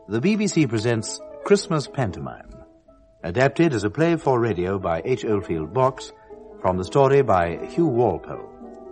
the BBC presents Christmas Pantomime, adapted as a play for radio by H. Oldfield Box, from the story by Hugh Walpole.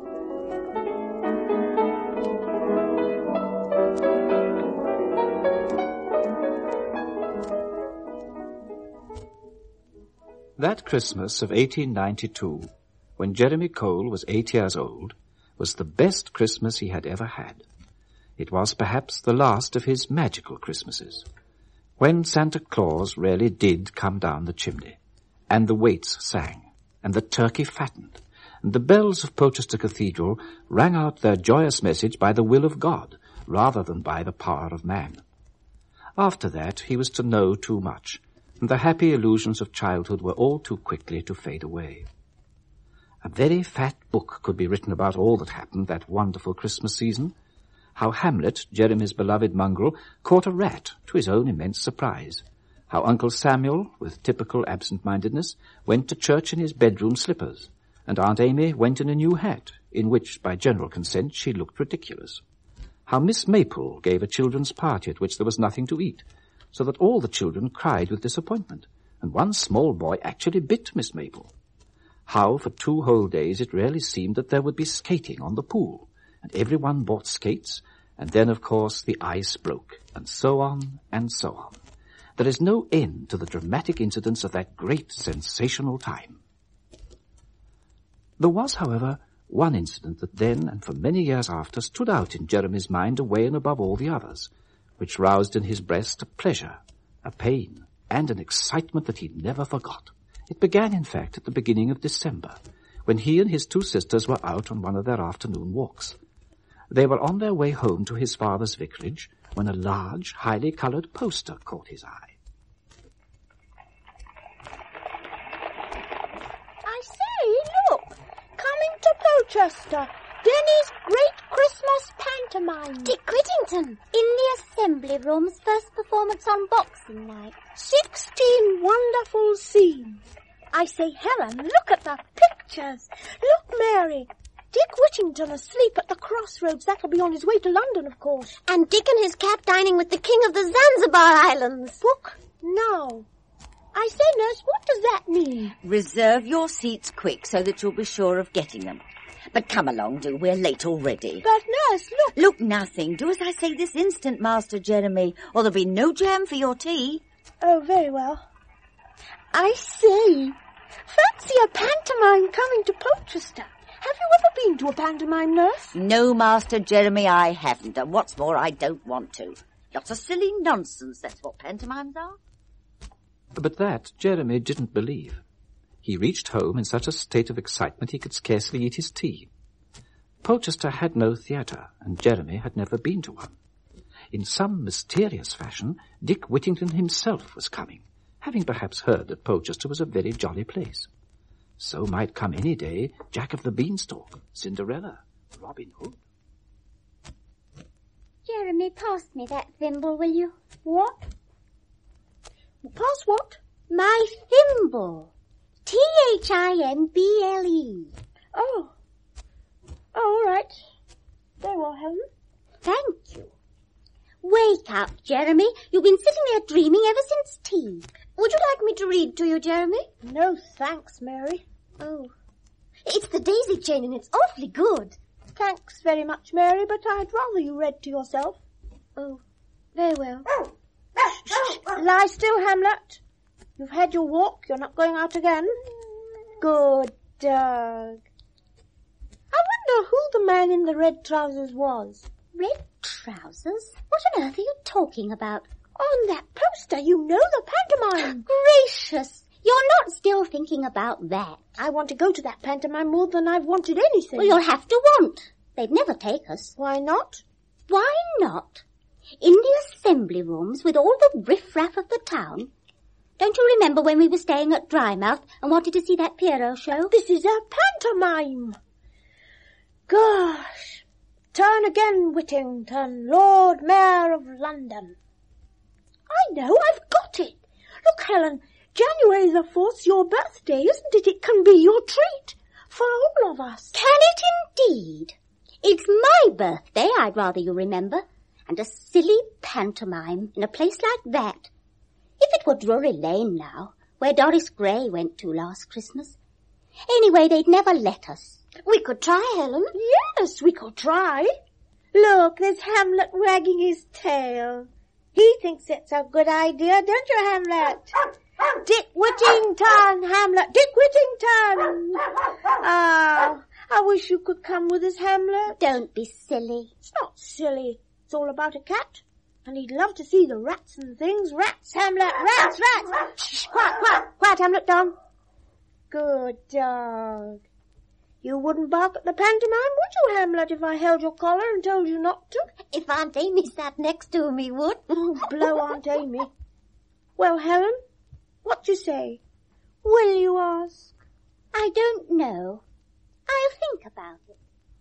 That Christmas of 1892, when Jeremy Cole was 8 years old, was the best Christmas he had ever had. It was perhaps the last of his magical Christmases, when Santa Claus really did come down the chimney, and the waits sang, and the turkey fattened, and the bells of Porchester Cathedral rang out their joyous message by the will of God, rather than by the power of man. After that, he was to know too much, and the happy illusions of childhood were all too quickly to fade away. A very fat book could be written about all that happened that wonderful Christmas season. How Hamlet, Jeremy's beloved mongrel, caught a rat to his own immense surprise. How Uncle Samuel, with typical absent-mindedness, went to church in his bedroom slippers, and Aunt Amy went in a new hat, in which, by general consent, she looked ridiculous. How Miss Maple gave a children's party at which there was nothing to eat, so that all the children cried with disappointment, and one small boy actually bit Miss Maple. How, for 2 whole days, it really seemed that there would be skating on the pool, and everyone bought skates, and then, of course, the ice broke, and so on, and so on. There is no end to the dramatic incidents of that great, sensational time. There was, however, one incident that then, and for many years after, stood out in Jeremy's mind away and above all the others, which roused in his breast a pleasure, a pain, and an excitement that he never forgot. It began, in fact, at the beginning of December, when he and his 2 sisters were out on one of their afternoon walks. They were on their way home to his father's vicarage when a large, highly coloured poster caught his eye. I say, look! Coming to Porchester, Denny's Great Christmas Pantomime. Dick Whittington, in the Assembly Room's first performance on Boxing Night. 16 wonderful scenes. I say, Helen, look at the pictures. Look, Mary. Dick Whittington asleep at the crossroads. That'll be on his way to London, of course. And Dick and his cat dining with the King of the Zanzibar Islands. Book? No. I say, nurse, what does that mean? Reserve your seats quick so that you'll be sure of getting them. But come along, do. We're late already. But, nurse, look. Look, nothing. Do as I say this instant, Master Jeremy, or there'll be no jam for your tea. Oh, very well. I say, fancy a pantomime coming to Porchester. Have you ever been to a pantomime, nurse? No, Master Jeremy, I haven't. And what's more, I don't want to. Lots of silly nonsense, that's what pantomimes are. But that Jeremy didn't believe. He reached home in such a state of excitement he could scarcely eat his tea. Porchester had no theatre, and Jeremy had never been to one. In some mysterious fashion, Dick Whittington himself was coming, having perhaps heard that Porchester was a very jolly place. So might come any day Jack of the Beanstalk, Cinderella, Robin Hood. Jeremy, pass me that thimble, will you? What? Pass what? My thimble. Thimble. Oh. All right. Very well, Helen. Thank you. Wake up, Jeremy. You've been sitting there dreaming ever since tea. Would you like me to read to you, Jeremy? No, thanks, Mary. Oh. It's the daisy chain and it's awfully good. Thanks very much, Mary, but I'd rather you read to yourself. Oh, very well. Shh. Lie still, Hamlet. You've had your walk. You're not going out again. Good dog. I wonder who the man in the red trousers was. Red trousers? What on earth are you talking about? On that poster, you know, the pantomime. Gracious! You're not still thinking about that. I want to go to that pantomime more than I've wanted anything. Well, you'll have to want. They'd never take us. Why not? Why not? In the assembly rooms with all the riff-raff of the town. Don't you remember when we were staying at Drymouth and wanted to see that Pierrot show? This is a pantomime. Gosh. Turn again, Whittington, Lord Mayor of London. I know, I've got it. Look, Helen, January the 4th's your birthday, isn't it? It can be your treat for all of us. Can it indeed? It's my birthday, I'd rather you remember. And a silly pantomime in a place like that. If it were Drury Lane now, where Doris Gray went to last Christmas. Anyway, they'd never let us. We could try, Helen. Yes, we could try. Look, there's Hamlet wagging his tail. He thinks it's a good idea, don't you, Hamlet? Dick Whittington, Hamlet, Dick Whittington. Ah, I wish you could come with us, Hamlet. Don't be silly. It's not silly. It's all about a cat. And he'd love to see the rats and things. Rats, Hamlet, rats, rats. Shh, quiet, quiet, quiet, Hamlet, down. Good dog. You wouldn't bark at the pantomime, would you, Hamlet, if I held your collar and told you not to? If Aunt Amy sat next to him, he would. Oh, blow Aunt Amy. Well, Helen, what do you say? Will you ask? I don't know. I'll think about it.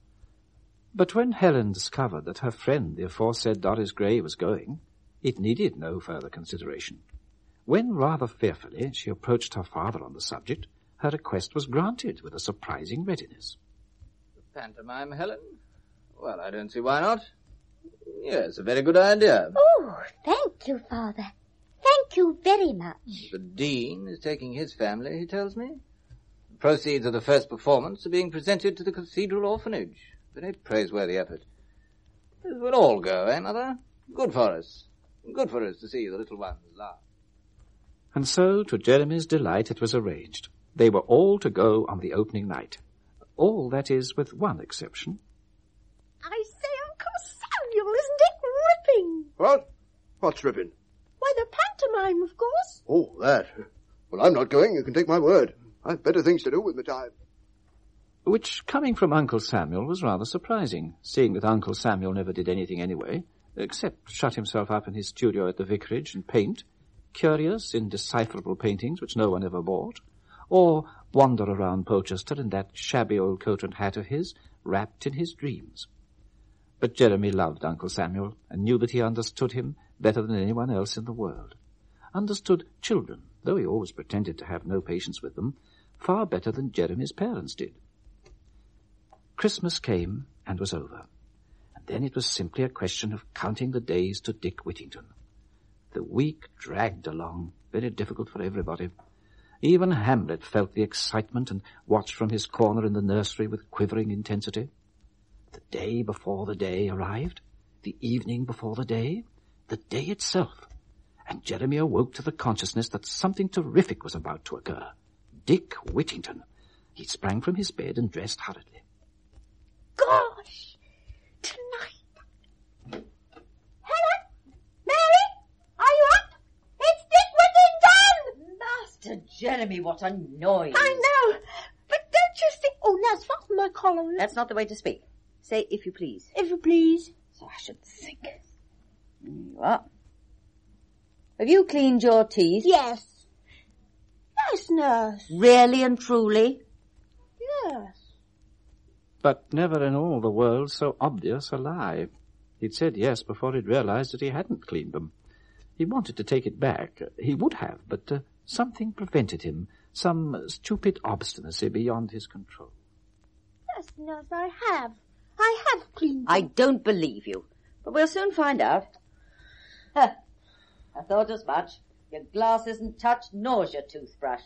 But when Helen discovered that her friend, the aforesaid Doris Gray, was going, it needed no further consideration. When, rather fearfully, she approached her father on the subject, her request was granted with a surprising readiness. The pantomime, Helen? Well, I don't see why not. Yes, a very good idea. Oh, thank you, Father. Thank you very much. The Dean is taking his family, he tells me. The proceeds of the first performance are being presented to the Cathedral Orphanage. Very praiseworthy effort. We'll all go, eh, Mother? Good for us. Good for us to see the little ones laugh. And so, to Jeremy's delight, it was arranged. They were all to go on the opening night. All, that is, with one exception. I say, Uncle Samuel, isn't it ripping? What? What's ripping? Why, the pantomime, of course. Oh, that. Well, I'm not going, you can take my word. I've better things to do with my time. Which, coming from Uncle Samuel, was rather surprising, seeing that Uncle Samuel never did anything anyway, except shut himself up in his studio at the vicarage and paint, curious, indecipherable paintings which no one ever bought, or wander around Polchester in that shabby old coat and hat of his, wrapped in his dreams. But Jeremy loved Uncle Samuel, and knew that he understood him better than anyone else in the world. Understood children, though he always pretended to have no patience with them, far better than Jeremy's parents did. Christmas came and was over, and then it was simply a question of counting the days to Dick Whittington. The week dragged along, very difficult for everybody. Even Hamlet felt the excitement and watched from his corner in the nursery with quivering intensity. The day before the day arrived, the evening before the day itself, and Jeremy awoke to the consciousness that something terrific was about to occur. Dick Whittington. He sprang from his bed and dressed hurriedly. Gosh! Tonight! Helen! Mary! Are you up? It's Dick Whittington! Master Jeremy, what a noise. I know, but don't you think... Oh, now it's fasten my collar. That's not the way to speak. Say, if you please. If you please. So I should think. There you are. Have you cleaned your teeth? Yes. Yes, nurse. Really and truly? Yes. But never in all the world so obvious a lie. He'd said yes before he'd realized that he hadn't cleaned them. He wanted to take it back. He would have, but something prevented him, some stupid obstinacy beyond his control. Yes, nurse, I have. I have cleaned them. I don't believe you, but we'll soon find out. I thought as much. Your glass isn't touched, nor's your toothbrush.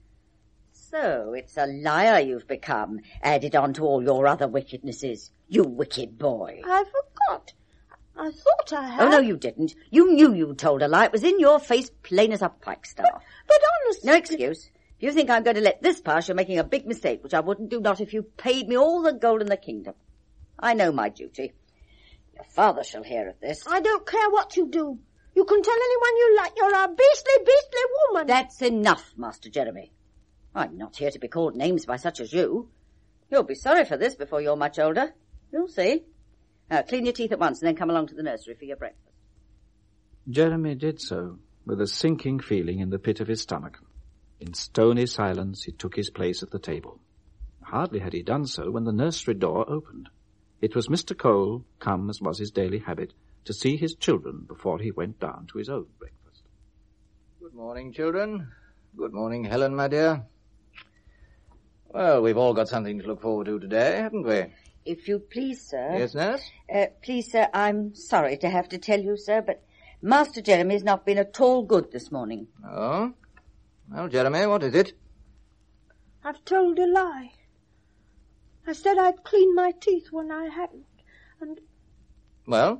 So it's a liar you've become, added on to all your other wickednesses. You wicked boy. I forgot. I thought I had. Oh, no, you didn't. You knew you told a lie. It was in your face, plain as a pikestaff. But honestly... No excuse. If you think I'm going to let this pass, you're making a big mistake, which I wouldn't do, not if you paid me all the gold in the kingdom. I know my duty. Your father shall hear of this. I don't care what you do. You can tell anyone you like. You're a beastly woman. That's enough, Master Jeremy. I'm not here to be called names by such as you. You'll be sorry for this before you're much older. You'll see. Clean your teeth at once and then come along to the nursery for your breakfast. Jeremy did so, with a sinking feeling in the pit of his stomach. In stony silence he took his place at the table. Hardly had he done so when the nursery door opened. It was Mr. Cole, come as was his daily habit, to see his children before he went down to his own breakfast. Good morning, children. Good morning, Helen, my dear. Well, we've all got something to look forward to today, haven't we? If you please, sir. Yes, nurse? Please, sir, I'm sorry to have to tell you, sir, but Master Jeremy's not been at all good this morning. Oh? Well, Jeremy, what is it? I've told a lie. I said I'd clean my teeth when I hadn't, and Well?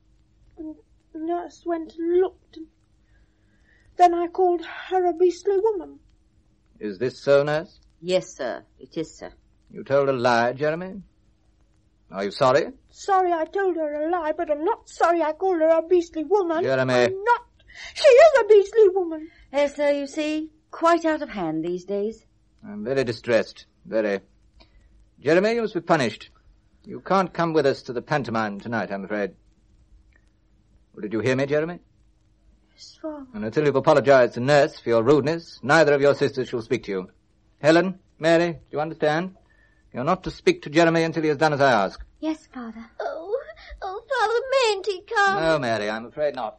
Nurse went and looked, and then I called her a beastly woman. Is this so, nurse? Yes, sir, it is, sir. You told a lie, Jeremy? Are you sorry? Sorry I told her a lie, but I'm not sorry I called her a beastly woman. Jeremy. I'm not. She is a beastly woman. Yes, sir, you see, quite out of hand these days. I'm very distressed. Very. Jeremy, you must be punished. You can't come with us to the pantomime tonight, I'm afraid. Well, did you hear me, Jeremy? Yes, Father. And until you've apologized to Nurse for your rudeness, neither of your sisters shall speak to you. Helen, Mary, do you understand? You're not to speak to Jeremy until he has done as I ask. Yes, Father. Oh, Father, mayn't he come? No, Mary, I'm afraid not.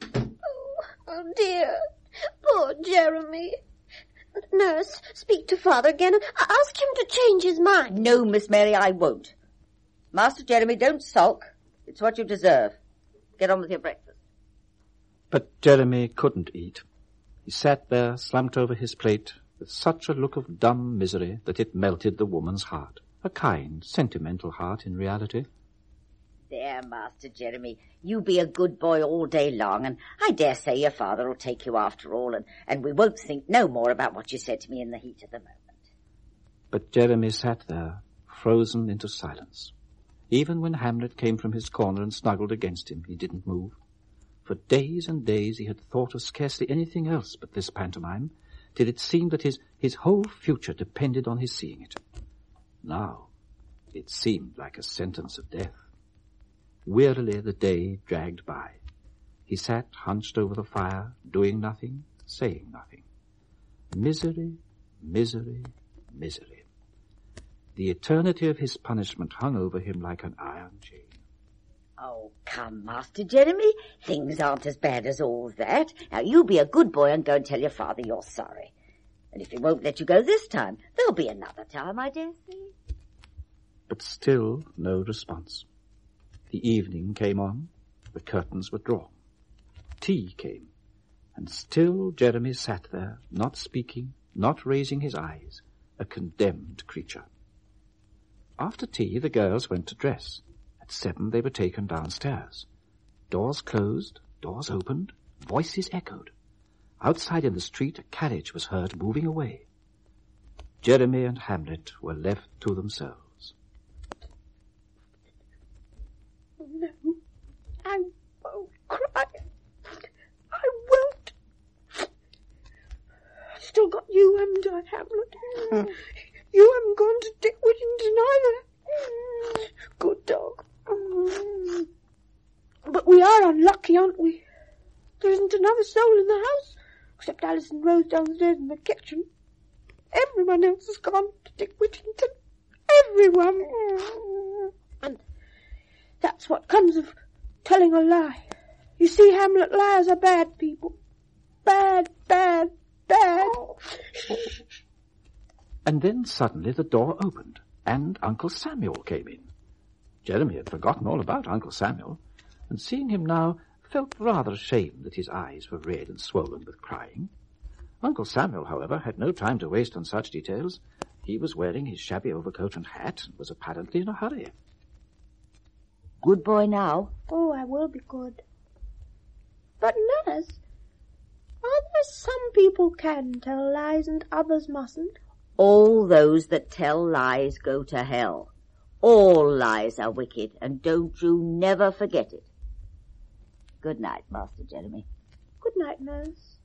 Oh, dear. Poor Jeremy. Nurse, speak to Father again and ask him to change his mind. No, Miss Mary, I won't. Master Jeremy, don't sulk. It's what you deserve. Get on with your breakfast. But Jeremy couldn't eat. He sat there, slumped over his plate, with such a look of dumb misery that it melted the woman's heart. A kind, sentimental heart in reality. There, Master Jeremy, you be a good boy all day long, and I dare say your father will take you after all, and we won't think no more about what you said to me in the heat of the moment. But Jeremy sat there, frozen into silence. Even when Hamlet came from his corner and snuggled against him, he didn't move. For days and days he had thought of scarcely anything else but this pantomime, till it seemed that his whole future depended on his seeing it. Now, it seemed like a sentence of death. Wearily the day dragged by. He sat hunched over the fire, doing nothing, saying nothing. Misery, misery, misery. The eternity of his punishment hung over him like an iron chain. Oh, come, Master Jeremy, things aren't as bad as all that. Now, you be a good boy and go and tell your father you're sorry. And if he won't let you go this time, there'll be another time, I dare say. But still no response. The evening came on, the curtains were drawn. Tea came, and still Jeremy sat there, not speaking, not raising his eyes, a condemned creature. After tea, the girls went to dress. At 7 they were taken downstairs. Doors closed, doors opened, voices echoed. Outside in the street, a carriage was heard moving away. Jeremy and Hamlet were left to themselves. No, I won't cry. I won't. I've still got you, haven't I, Hamlet? You haven't gone to Dick Whittington either. Good dog. But we are unlucky, aren't we? There isn't another soul in the house, except Alice and Rose downstairs in the kitchen. Everyone else has gone to Dick Whittington. Everyone. And that's what comes of telling a lie. You see, Hamlet, liars are bad people. Bad, bad, bad. And then suddenly the door opened, and Uncle Samuel came in. Jeremy had forgotten all about Uncle Samuel, and seeing him now, felt rather ashamed that his eyes were red and swollen with crying. Uncle Samuel, however, had no time to waste on such details. He was wearing his shabby overcoat and hat, and was apparently in a hurry. Good boy now. Oh, I will be good. But, nurse, are there some people can tell lies and others mustn't? All those that tell lies go to hell. All lies are wicked, and don't you never forget it. Good night, Master Jeremy. Good night, nurse.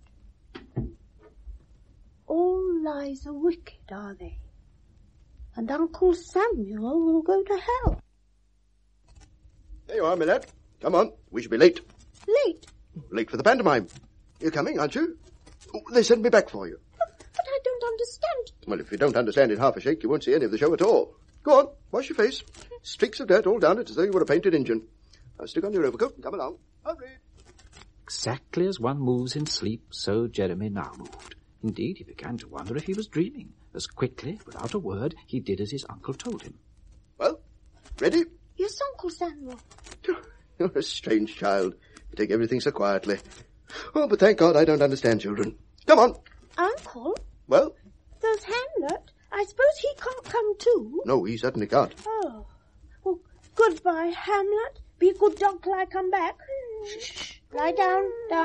All lies are wicked, are they? And Uncle Samuel will go to hell. There you are, my lad. Come on, we shall be late. Late? Late for the pantomime. You're coming, aren't you? Oh, they sent me back for you. But I don't understand. Well, if you don't understand in half a shake, you won't see any of the show at all. Go on, wash your face. Streaks of dirt all down it as though you were a painted Injun. Now stick on your overcoat and come along. Hurry. Exactly as one moves in sleep, so Jeremy now moved. Indeed, he began to wonder if he was dreaming. As quickly, without a word, he did as his uncle told him. Well, Ready? Yes, Uncle Samuel. You're a strange child. You take everything so quietly. Oh, but thank God I don't understand children. Come on. Uncle, Well? there's Hamlet. I suppose he can't come too. No, he certainly can't. Oh. Well, goodbye, Hamlet. Be a good dog till I come back. Shh. Lie down.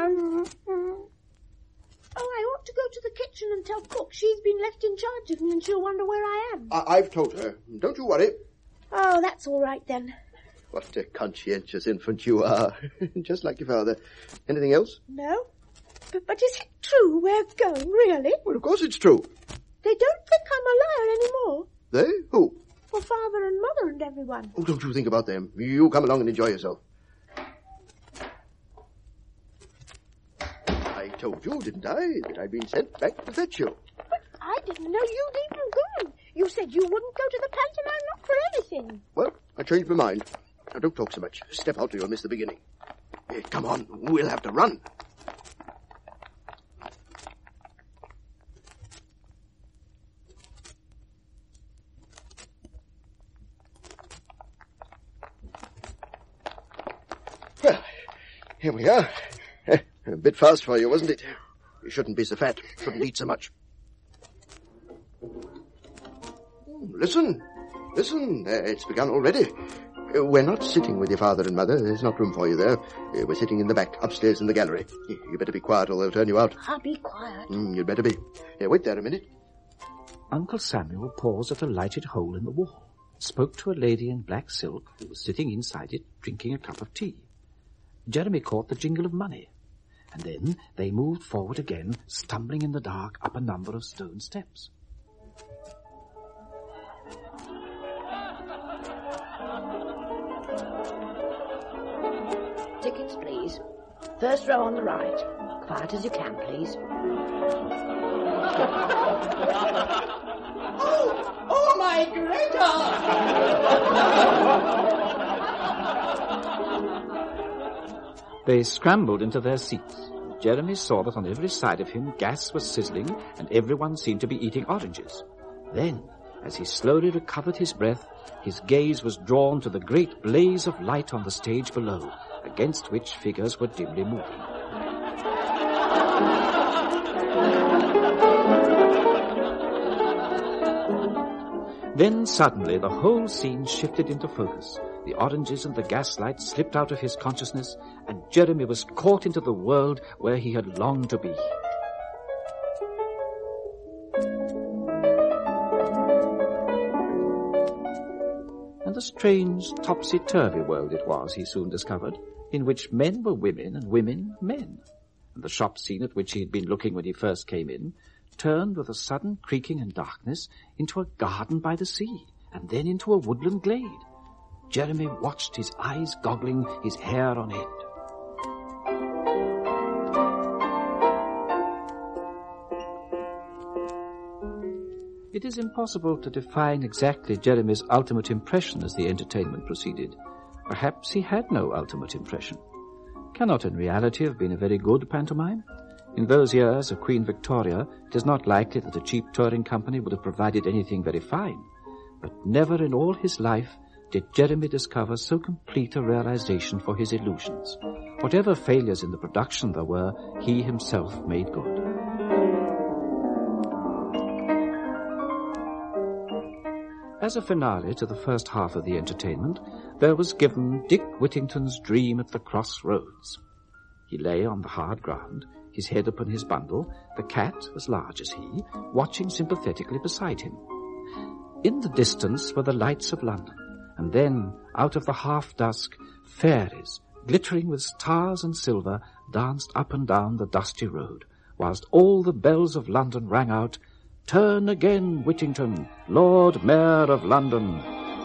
Oh, I ought to go to the kitchen and tell Cook she's been left in charge of me and she'll wonder where I am. I've told her. Don't you worry. Oh, that's all right then. What a conscientious infant you are. Just like your father. Anything else? No? But is it true we're going, really? Well, of course it's true. They don't think I'm a liar anymore. They? Who? Well, Father and Mother and everyone. Oh, don't you think about them. You come along and enjoy yourself. I told you, didn't I, that I'd been sent back to fetch you. But I didn't know you'd even gone. You said you wouldn't go to the pantomime, not for anything. Well, I changed my mind. Now, don't talk so much. Step out or you'll miss the beginning. Come on, we'll have to run. Well, here we are. A bit fast for you, wasn't it? You shouldn't be so fat. Shouldn't eat so much. Listen. It's begun already. We're not sitting with your father and mother. There's not room for you there. We're sitting in the back, upstairs in the gallery. You better be quiet or they'll turn you out. I'll be quiet. You'd better be. Wait there a minute. Uncle Samuel paused at a lighted hole in the wall, spoke to a lady in black silk who was sitting inside it, drinking a cup of tea. Jeremy caught the jingle of money, and then they moved forward again, stumbling in the dark up a number of stone steps. Tickets, please. First row on the right. Quiet as you can, please. Oh, my great They scrambled into their seats. Jeremy saw that on every side of him gas was sizzling and everyone seemed to be eating oranges. Then, as he slowly recovered his breath, his gaze was drawn to the great blaze of light on the stage below, against which figures were dimly moving. Then suddenly the whole scene shifted into focus. The oranges and the gaslight slipped out of his consciousness, and Jeremy was caught into the world where he had longed to be. And a strange, topsy-turvy world it was, he soon discovered, in which men were women and women men. And the shop scene at which he had been looking when he first came in turned with a sudden creaking and darkness into a garden by the sea, and then into a woodland glade. Jeremy watched, his eyes goggling, his hair on end. It is impossible to define exactly Jeremy's ultimate impression as the entertainment proceeded. Perhaps he had no ultimate impression. Cannot in reality have been a very good pantomime? In those years of Queen Victoria, it is not likely that a cheap touring company would have provided anything very fine. But never in all his life did Jeremy discover so complete a realization for his illusions. Whatever failures in the production there were, he himself made good. As a finale to the first half of the entertainment, there was given Dick Whittington's Dream at the Crossroads. He lay on the hard ground, his head upon his bundle, the cat, as large as he, watching sympathetically beside him. In the distance were the lights of London, and then, out of the half-dusk, fairies, glittering with stars and silver, danced up and down the dusty road, whilst all the bells of London rang out, "Turn again, Whittington, Lord Mayor of London."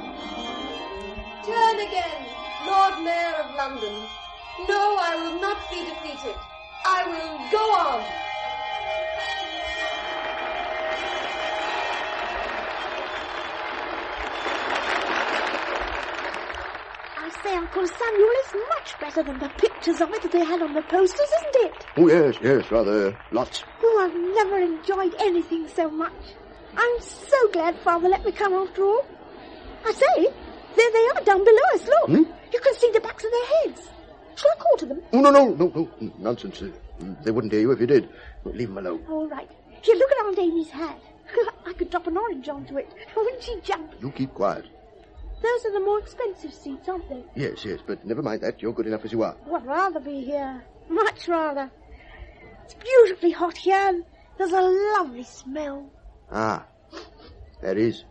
Turn again, Lord Mayor of London. No, I will not be defeated. I will go on. I say, Uncle Samuel, it's much better than the pictures of it that they had on the posters, isn't it? Oh, yes, rather lots. Oh, I've never enjoyed anything so much. I'm so glad Father let me come after all. I say, There they are down below us, look. Hmm? You can see the backs of their heads. Shall I call to them? Oh, no. Nonsense. They wouldn't hear you if you did. Leave them alone. All right. Here, look at Aunt Amy's hat. I could drop an orange onto it. Wouldn't she jump? You keep quiet. Those are the more expensive seats, aren't they? Yes, but never mind that. You're good enough as you are. Well, I'd rather be here. Much rather. It's beautifully hot here, and there's a lovely smell. Ah, there is.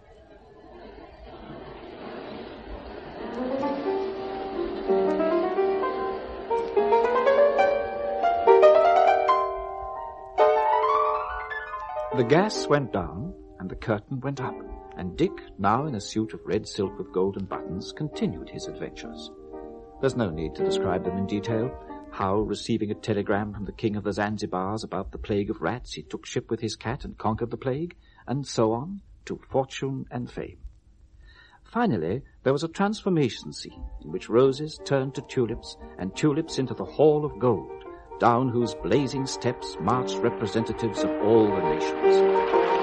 The gas went down, and the curtain went up, and Dick, now in a suit of red silk with golden buttons, continued his adventures. There's no need to describe them in detail. How, receiving a telegram from the King of the Zanzibars about the plague of rats, he took ship with his cat and conquered the plague, and so on, to fortune and fame. Finally, there was a transformation scene in which roses turned to tulips, and tulips into the Hall of Gold, down whose blazing steps marched representatives of all the nations.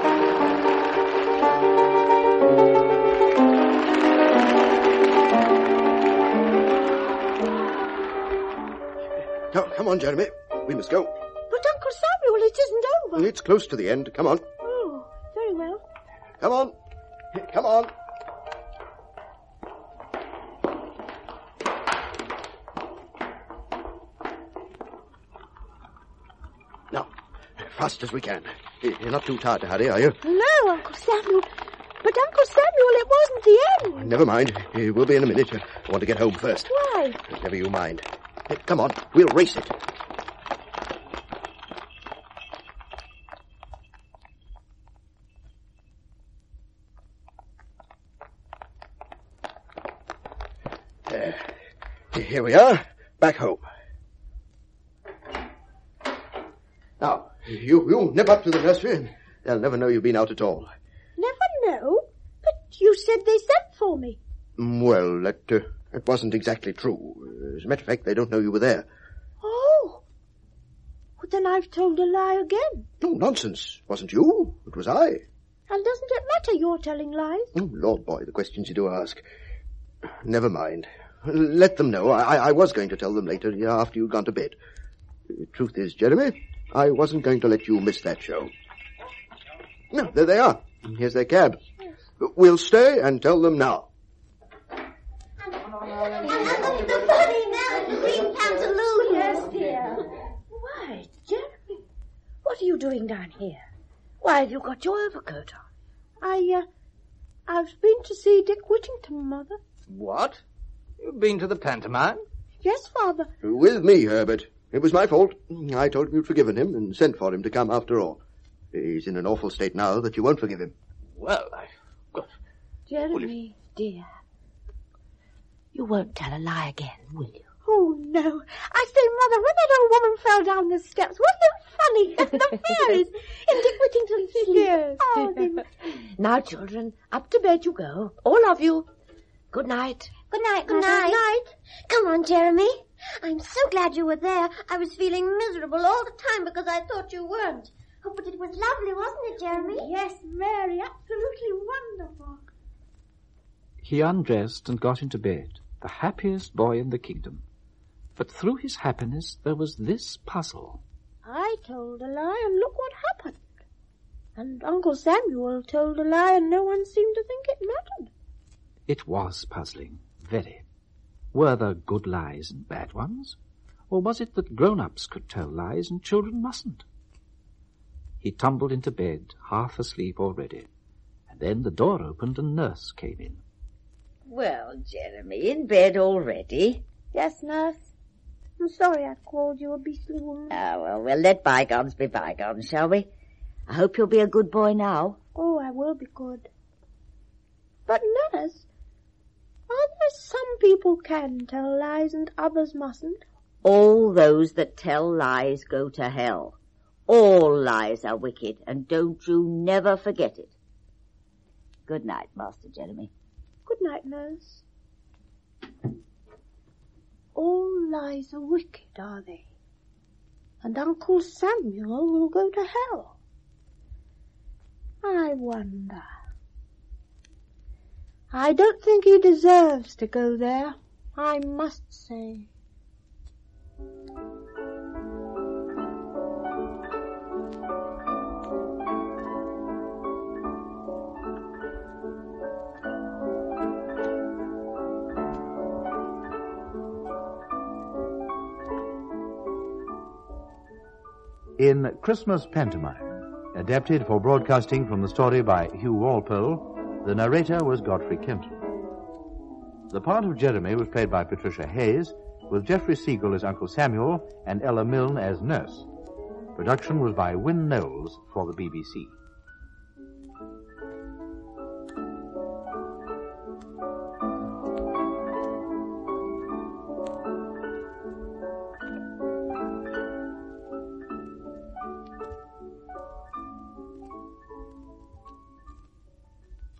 Come on, Jeremy. We must go. But, Uncle Samuel, it isn't over. It's close to the end. Come on. Oh, very well. Come on. Come on. Now, fast as we can. You're not too tired to hurry, are you? No, Uncle Samuel. But, Uncle Samuel, it wasn't the end. Never mind. We'll be in a minute. I want to get home first. Why? Never you mind. Come on. We'll race it. Here we are. Back home. Now, you nip up to the nursery and they'll never know you've been out at all. Never know? But you said they sent for me. Well, that wasn't exactly true. As a matter of fact, they don't know you were there. Oh. Well, then I've told a lie again. Oh, nonsense. Wasn't you. It was I. And doesn't it matter you're telling lies? Oh, Lord, boy, the questions you do ask. Never mind. Let them know. I was going to tell them later, after you'd gone to bed. Truth is, Jeremy, I wasn't going to let you miss that show. No, there they are. Here's their cab. Yes. We'll stay and tell them now. Yes, dear. Why, Jeremy, what are you doing down here? Why have you got your overcoat on? I've been to see Dick Whittington, Mother. What? You've been to the pantomime? Yes, Father. With me, Herbert. It was my fault. I told him you'd forgiven him and sent for him to come after all. He's in an awful state now that you won't forgive him. Well, Jeremy, dear, you won't tell a lie again, will you? Oh, no. I say, Mother, when that old woman fell down the steps, wasn't it funny? The fairies in Dick Whittington's sleigh. Oh, Now, children, up to bed you go. All of you. Good night. Good night, Good Mother. night. Come on, Jeremy. I'm so glad you were there. I was feeling miserable all the time because I thought you weren't. Oh, but it was lovely, wasn't it, Jeremy? Yes, Mary, absolutely wonderful. He undressed and got into bed, the happiest boy in the kingdom. But through his happiness there was this puzzle. I told a lie and look what happened. And Uncle Samuel told a lie and no one seemed to think it mattered. It was puzzling, very. Were there good lies and bad ones? Or was it that grown-ups could tell lies and children mustn't? He tumbled into bed, half asleep already. And then the door opened and Nurse came in. Well, Jeremy, in bed already? Yes, Nurse. I'm sorry I called you a beastly woman. Ah, well, we'll let bygones be bygones, shall we? I hope you'll be a good boy now. Oh, I will be good. But, Nurse, are there some people can tell lies and others mustn't? All those that tell lies go to hell. All lies are wicked, and don't you never forget it. Good night, Master Jeremy. Good night, Nurse. All lies are wicked, are they? And Uncle Samuel will go to hell. I wonder. I don't think he deserves to go there, I must say. In Christmas Pantomime, adapted for broadcasting from the story by Hugh Walpole, the narrator was Godfrey Kempton. The part of Jeremy was played by Patricia Hayes, with Geoffrey Siegel as Uncle Samuel and Ella Milne as nurse. Production was by Wynne Knowles for the BBC.